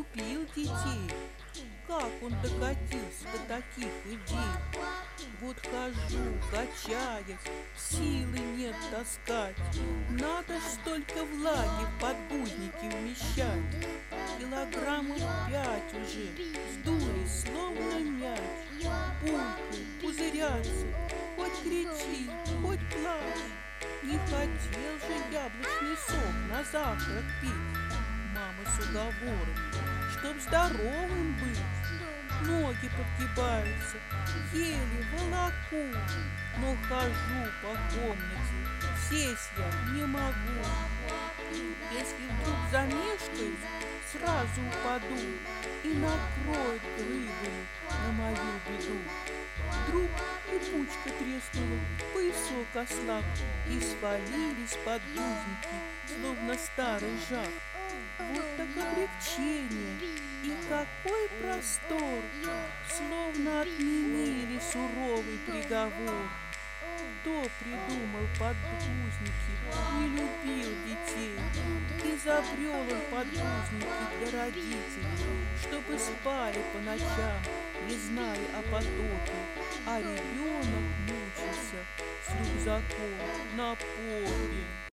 любил детей. Как он докатился до таких идей? Вот хожу, качаясь, силы нет таскать. Надо ж столько влаги в подгузники вмещать. Килограммов 5 уже сдулись, словно мяч. Булькают, пузырятся, хоть кричи, хоть плачь. Не хотел же яблочный сок на завтрак пить. Мама с уговором, чтоб здоровым быть. Ноги подгибаются, еле волоку, но хожу по комнате, сесть я не могу. Если вдруг замешкаюсь, сразу упаду и накроет глыбой на мою беду. Вдруг липучка треснула, поясок ослаб, и свалились подгузники, словно старый жаб. Вот так облегчение, и какой простор, словно отменили суровый приговор. Кто придумал подгузники, не любил детей, изобрел он подгузники для родителей, чтобы спали по ночам, не зная о потоке, а ребенок мучился с рюкзаком на погребе.